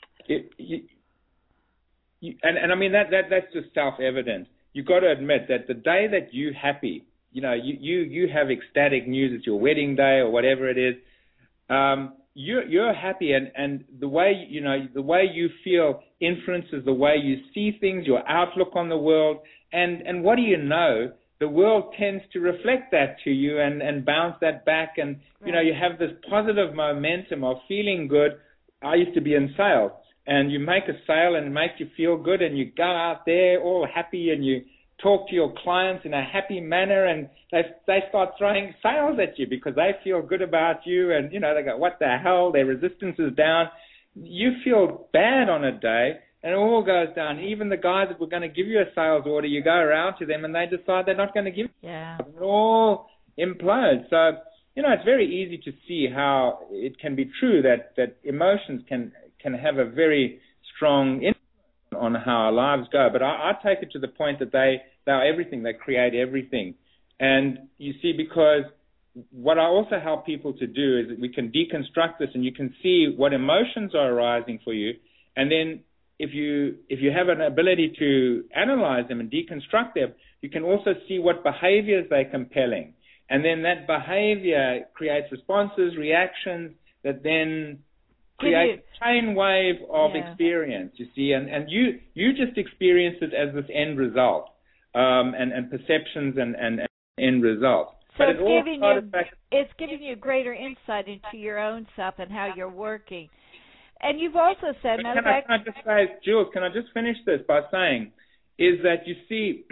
And I mean that's just self-evident. You've got to admit that the day that you're happy, you have ecstatic news, it's your wedding day or whatever it is, you're happy, and the way you feel influences the way you see things, your outlook on the world, and what do you know? The world tends to reflect that to you and bounce that back, and you have this positive momentum of feeling good. I used to be in sales, and you make a sale and it makes you feel good, and you go out there all happy, and you talk to your clients in a happy manner, and they start throwing sales at you because they feel good about you, and they go, what the hell, their resistance is down. You feel bad on a day, and it all goes down. Even the guys that were going to give you a sales order, you go around to them and they decide they're not going to give you. Yeah. It all implodes. So, it's very easy to see how it can be true that emotions can have a very strong influence on how our lives go. But I take it to the point that they are everything. They create everything. And you see, because what I also help people to do is that we can deconstruct this, and you can see what emotions are arising for you. And then if you have an ability to analyze them and deconstruct them, you can also see what behaviors they're compelling. And then that behavior creates responses, reactions that then create a chain wave of experience, you see. And you just experience it as this end result, and perceptions and end results. So it's giving you greater insight into your own self and how you're working. And you've also said, can I just say, Jules, can I just finish this by saying, is that you see,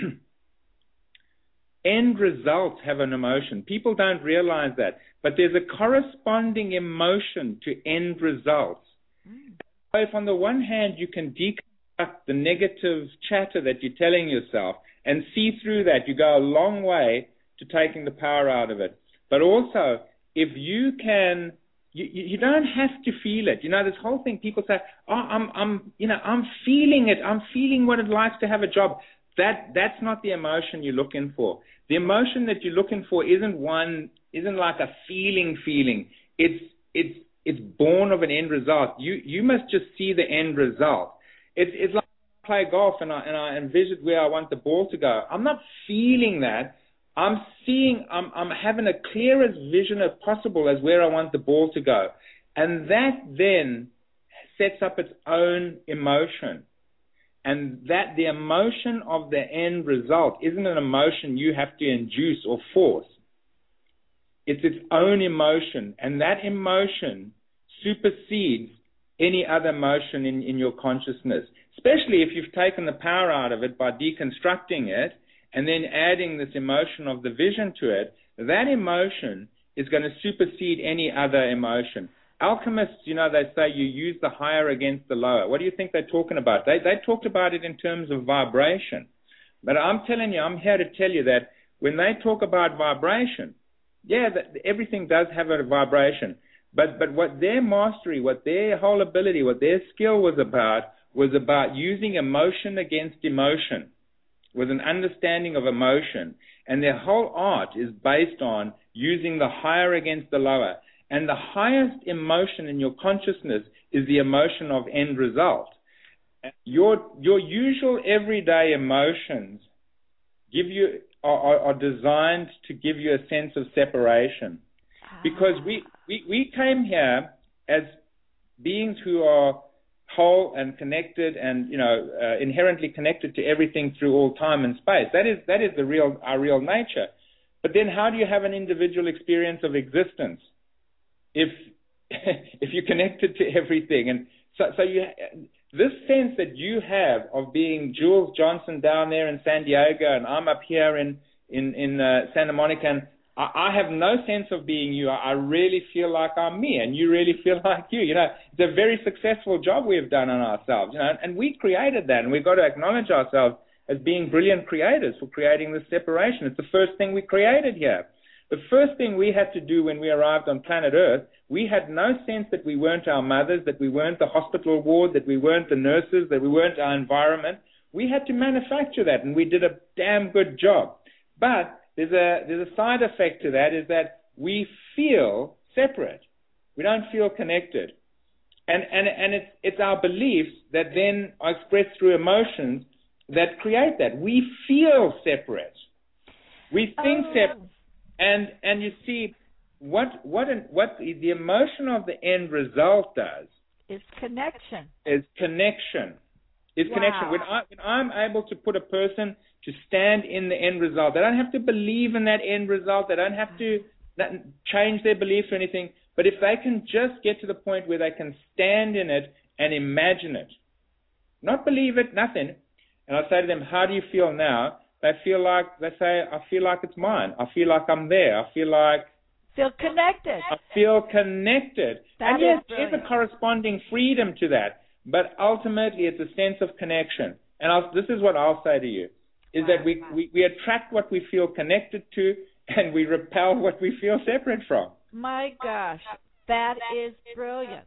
end results have an emotion. People don't realize that, but there's a corresponding emotion to end results. So if on the one hand you can deconstruct the negative chatter that you're telling yourself and see through that, you go a long way to taking the power out of it. But also, if you can, you don't have to feel it. This whole thing, people say, oh, I'm feeling it. I'm feeling what it's like to have a job. That's not the emotion you're looking for. The emotion that you're looking for isn't like a feeling. It's born of an end result. You must just see the end result. It's like I play golf and I envision where I want the ball to go. I'm not feeling that. I'm having a clearest vision as possible as where I want the ball to go. And that then sets up its own emotion. And that the emotion of the end result isn't an emotion you have to induce or force. It's its own emotion. And that emotion supersedes any other emotion in your consciousness, especially if you've taken the power out of it by deconstructing it and then adding this emotion of the vision to it. That emotion is going to supersede any other emotion. Alchemists, they say you use the higher against the lower. What do you think they're talking about? They talked about it in terms of vibration. But I'm telling you, I'm here to tell you that when they talk about vibration, everything does have a vibration. But what their mastery, what their whole ability, what their skill was about using emotion against emotion, with an understanding of emotion. And their whole art is based on using the higher against the lower. And the highest emotion in your consciousness is the emotion of end result. Your usual everyday emotions are designed to give you a sense of separation. Because we came here as beings who are whole and connected and inherently connected to everything through all time and space. That is our real nature. But then how do you have an individual experience of existence if you're connected to everything? And so this sense that you have of being Jules Johnson down there in San Diego, and I'm up here in Santa Monica, and I have no sense of being you. I really feel like I'm me, and you really feel like you. You know, it's a very successful job we've done on ourselves, you know, and we created that, and we've got to acknowledge ourselves as being brilliant creators for creating this separation. It's the first thing we created here. The first thing we had to do when we arrived on planet Earth, we had no sense that we weren't our mothers, that we weren't the hospital ward, that we weren't the nurses, that we weren't our environment. We had to manufacture that, and we did a damn good job. But there's a side effect to that, is that we feel separate. We don't feel connected. And it's our beliefs that then are expressed through emotions that create that. We feel separate. We think separate. And you see, what the emotion of the end result does is connection. Is connection. When I'm able to put a person to stand in the end result, they don't have to believe in that end result. They don't have to change their beliefs or anything. But if they can just get to the point where they can stand in it and imagine it, not believe it, nothing. And I say to them, how do you feel now? They say, I feel like it's mine. I feel like I'm there. I feel connected. I feel connected. And yes, there's a corresponding freedom to that. But ultimately, it's a sense of connection. And this is what I'll say to you, is that we attract what we feel connected to, and we repel what we feel separate from. My gosh, that is brilliant.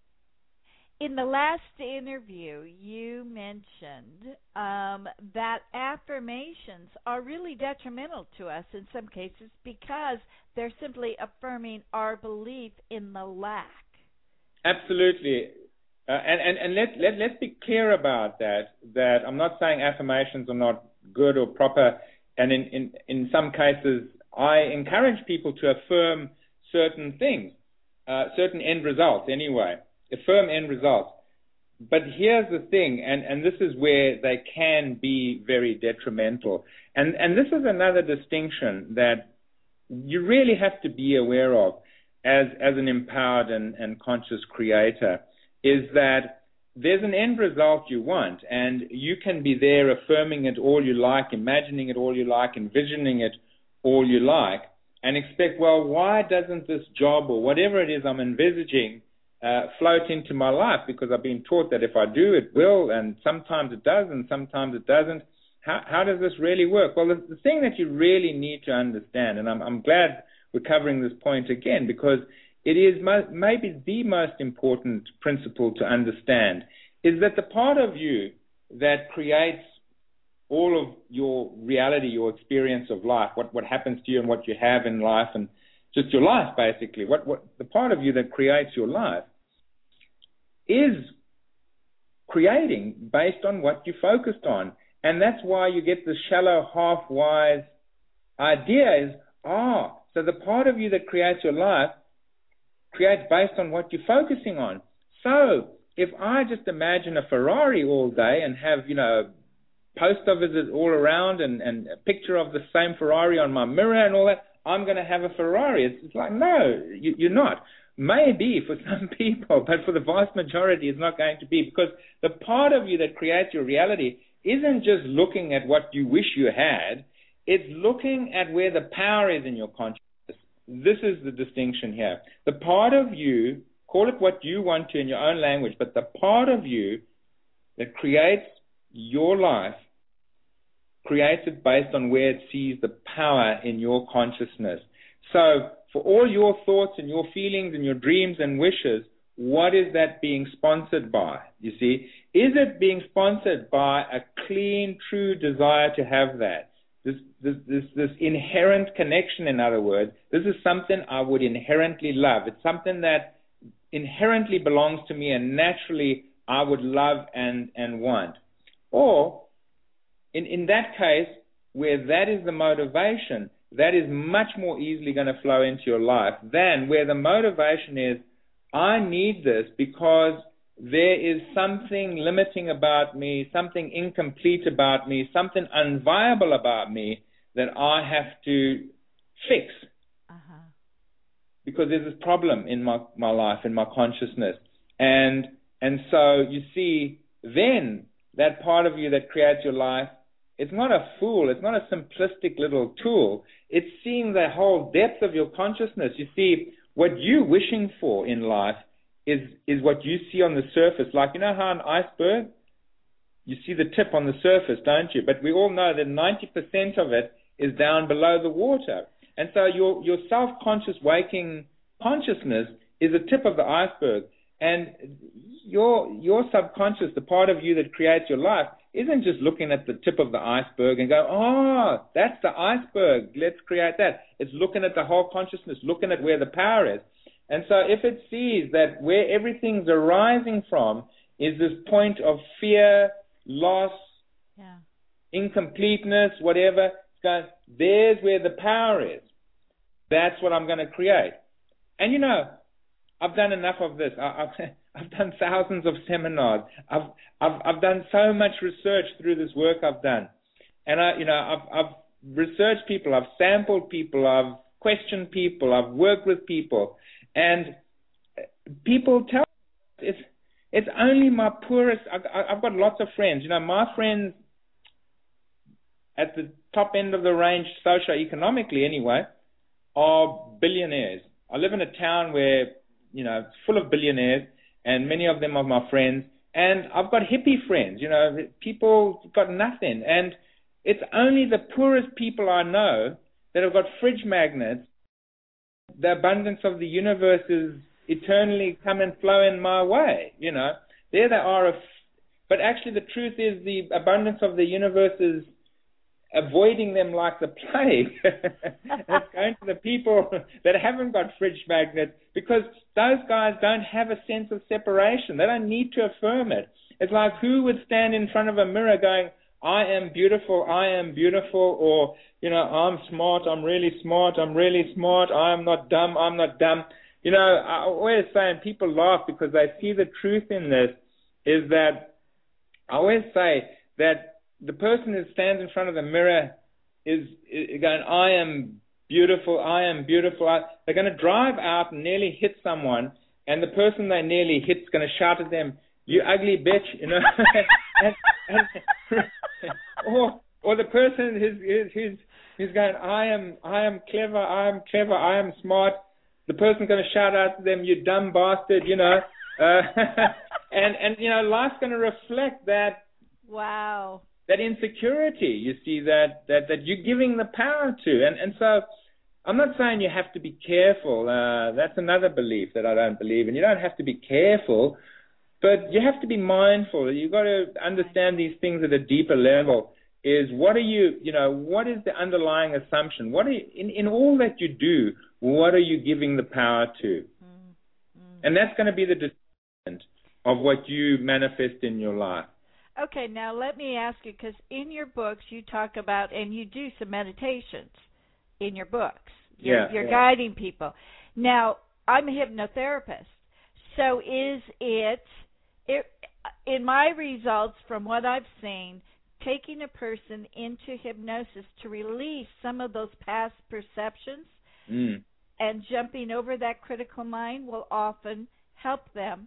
In the last interview, you mentioned that affirmations are really detrimental to us in some cases because they're simply affirming our belief in the lack. Absolutely. And let's be clear about that I'm not saying affirmations are not good or proper. And in some cases, I encourage people to affirm certain things, certain end results anyway. Affirm end results. But here's the thing, and this is where they can be very detrimental. And this is another distinction that you really have to be aware of as an empowered and conscious creator, is that there's an end result you want, and you can be there affirming it all you like, imagining it all you like, envisioning it all you like, and expect, well, why doesn't this job or whatever it is I'm envisaging float into my life? Because I've been taught that if I do, it will, and sometimes it does, and sometimes it doesn't. How does this really work? Well, the thing that you really need to understand, and I'm glad we're covering this point again, because it is maybe the most important principle to understand, is that the part of you that creates all of your reality, your experience of life, what happens to you and what you have in life, and just your life, basically, what the part of you that creates your life is creating based on what you focused on. And that's why you get this shallow, half-wise idea is, so the part of you that creates your life creates based on what you're focusing on. So if I just imagine a Ferrari all day and have, post of it all around and a picture of the same Ferrari on my mirror and all that, I'm going to have a Ferrari. It's like, no, you're not. Maybe for some people, but for the vast majority, it's not going to be, because the part of you that creates your reality isn't just looking at what you wish you had. It's looking at where the power is in your consciousness. This is the distinction here. The part of you, call it what you want to in your own language, but the part of you that creates your life creates it based on where it sees the power in your consciousness. So for all your thoughts and your feelings and your dreams and wishes, what is that being sponsored by? You see, is it being sponsored by a clean, true desire to have that? This inherent connection, in other words, this is something I would inherently love. It's something that inherently belongs to me and naturally I would love and want. Or, in that case, where that is the motivation, that is much more easily going to flow into your life than where the motivation is, I need this because there is something limiting about me, something incomplete about me, something unviable about me that I have to fix. Because there's this problem in my life, in my consciousness. And so you see, then that part of you that creates your life it's not a fool. It's not a simplistic little tool. It's seeing the whole depth of your consciousness. You see, what you're wishing for in life is what you see on the surface. Like, you know how an iceberg, you see the tip on the surface, don't you? But we all know that 90% of it is down below the water. And so your self-conscious waking consciousness is the tip of the iceberg. And your subconscious, the part of you that creates your life, isn't just looking at the tip of the iceberg and go, oh, that's the iceberg, let's create that. It's looking at the whole consciousness, looking at where the power is. And so if it sees that where everything's arising from is this point of fear, loss, incompleteness, whatever, it's going, there's where the power is. That's what I'm going to create. And, you know, I've done enough of this. I've done thousands of seminars. I've done so much research through this work I've done. And I've researched people, I've sampled people, I've questioned people, I've worked with people. And people tell me it's only my poorest. I've got lots of friends. You know, my friends at the top end of the range, socio-economically anyway, are billionaires. I live in a town where, you know, it's full of billionaires, and many of them are my friends. And I've got hippie friends, you know, people got nothing. And it's only the poorest people I know that have got fridge magnets. The abundance of the universe is eternally come and flow in my way, you know. There they are. But actually the truth is the abundance of the universe is avoiding them like the plague. It's going to the people that haven't got fridge magnets, because those guys don't have a sense of separation. They don't need to affirm it. It's like, who would stand in front of a mirror going, I am beautiful, or, you know, I'm smart, I'm really smart, I am not dumb, I'm not dumb. You know, I always say, and people laugh because they see the truth in this, is that I always say that the person who stands in front of the mirror is going, I am beautiful. They're going to drive out and nearly hit someone, and the person they nearly hit is going to shout at them, you ugly bitch, you know. or the person who's going, I am clever, I am smart. The person's going to shout out to them, you dumb bastard, you know. And you know, life's going to reflect that. Wow. That insecurity, you see, that you're giving the power to. And so I'm not saying you have to be careful. That's another belief that I don't believe in. You don't have to be careful, but you have to be mindful. You've got to understand these things at a deeper level. Is what are you know, what is the underlying assumption? What are you, in all that you do, what are you giving the power to? And that's going to be the determinant of what you manifest in your life. Okay, now let me ask you, because in your books you talk about, and you do some meditations in your books. You're guiding people. Now, I'm a hypnotherapist, so is it, in my results from what I've seen, taking a person into hypnosis to release some of those past perceptions and jumping over that critical mind will often help them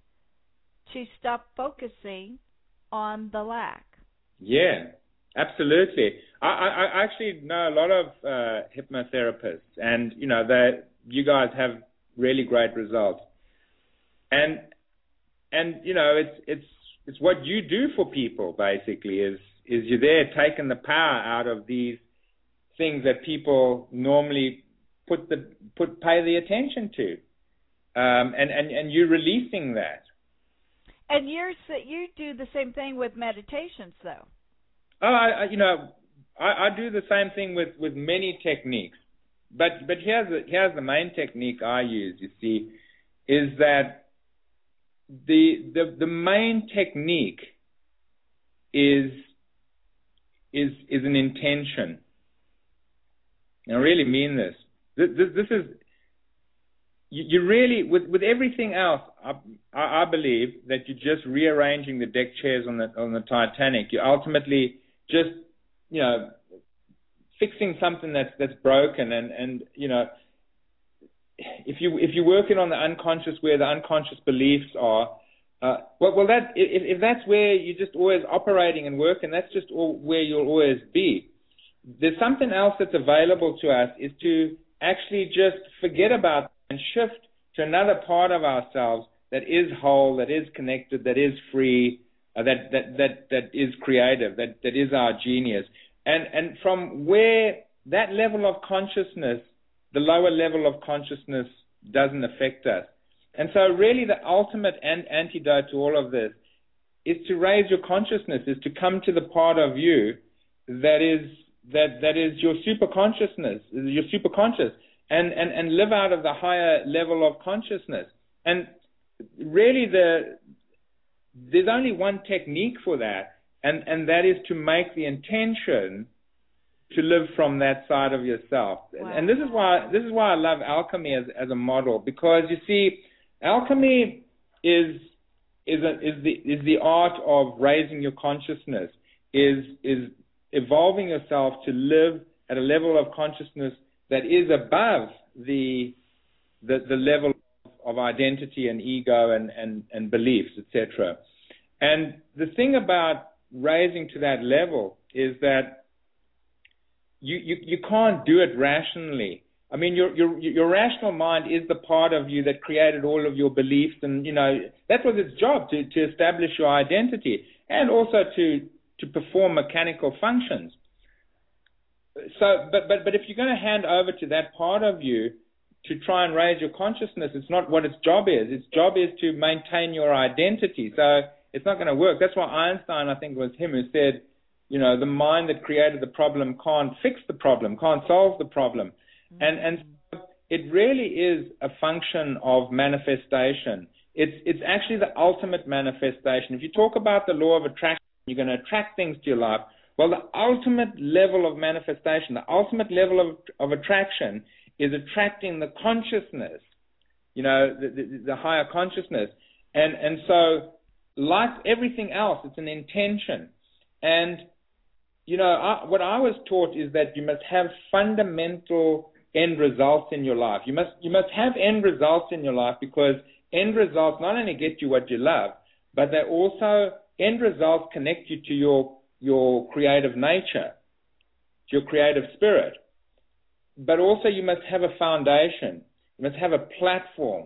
to stop focusing on the lack. Yeah, absolutely. I actually know a lot of hypnotherapists, and you know, you guys have really great results. And you know, it's what you do for people basically is you're there taking the power out of these things that people normally pay the attention to, and you're releasing that. And you do the same thing with meditations, though. Oh, I do the same thing with many techniques, but here's the main technique I use. You see, is that the main technique is an intention. And I really mean this. This is. You really, with everything else, I believe that you're just rearranging the deck chairs on the Titanic. You're ultimately just, you know, fixing something that's broken. And you know, if you're working on the unconscious, where the unconscious beliefs are, That if that's where you're just always operating and work, and that's just where you'll always be. There's something else that's available to us, is to actually just forget about and shift to another part of ourselves that is whole, that is connected, that is free, that is creative, that is our genius. And from where that level of consciousness, the lower level of consciousness doesn't affect us. And so really the ultimate antidote to all of this is to raise your consciousness, is to come to the part of you that is your super consciousness, your super conscious, and live out of the higher level of consciousness. And really there's only one technique for that, and that is to make the intention to live from that side of yourself. Wow. And this is why I love alchemy as a model, because you see, alchemy is the art of raising your consciousness, is evolving yourself to live at a level of consciousness that is above the level of identity and ego and beliefs, etc. And the thing about raising to that level is that you can't do it rationally. I mean, your rational mind is the part of you that created all of your beliefs, and that was its job, to establish your identity and also to perform mechanical functions. So, but if you're going to hand over to that part of you to try and raise your consciousness, it's not what its job is. Its job is to maintain your identity. So it's not going to work. That's why Einstein, I think it was him who said, the mind that created the problem can't fix the problem, can't solve the problem. And so it really is a function of manifestation. It's actually the ultimate manifestation. If you talk about the law of attraction, you're going to attract things to your life. Well, the ultimate level of manifestation, the ultimate level of attraction is attracting the consciousness, the higher consciousness. And so, like everything else, it's an intention. And, what I was taught is that you must have fundamental end results in your life. You must have end results in your life, because end results not only get you what you love, but they also, end results connect you to your creative nature, to your creative spirit. But also you must have a foundation. You must have a platform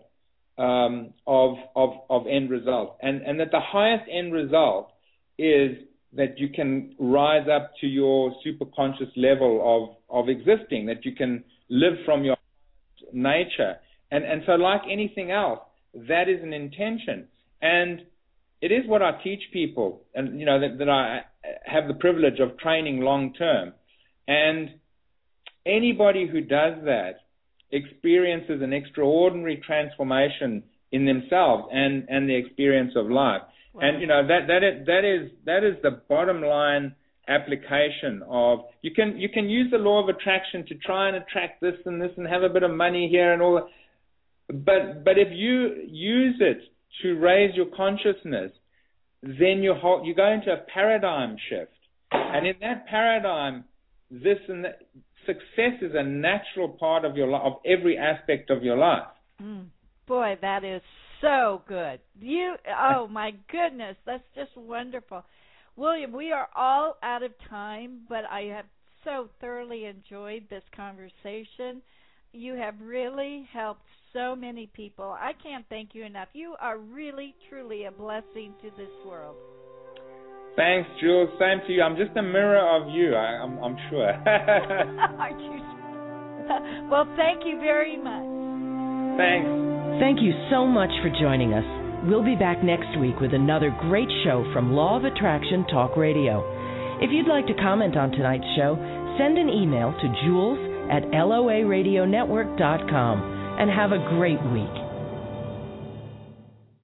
of end results. And that the highest end result is that you can rise up to your superconscious level of existing, that you can live from your nature. And so like anything else, that is an intention. And it is what I teach people, and that I have the privilege of training long term. And anybody who does that experiences an extraordinary transformation in themselves and the experience of life. Wow. And that is the bottom line application of you can use the law of attraction to try and attract this and this and have a bit of money here and all that. But if you use it to raise your consciousness, then you go into a paradigm shift. And in that paradigm, this and that, success is a natural part of your life, of every aspect of your life. Boy, that is so good. Oh my goodness, that's just wonderful. William, we are all out of time, but I have so thoroughly enjoyed this conversation. You have really helped so many people. I can't thank you enough. You are really, truly a blessing to this world. Thanks, Jules. Same to you. I'm just a mirror of you, I'm sure. Aren't you? Well, thank you very much. Thanks. Thank you so much for joining us. We'll be back next week with another great show from Law of Attraction Talk Radio. If you'd like to comment on tonight's show, send an email to jules@loaradionetwork.com and have a great week.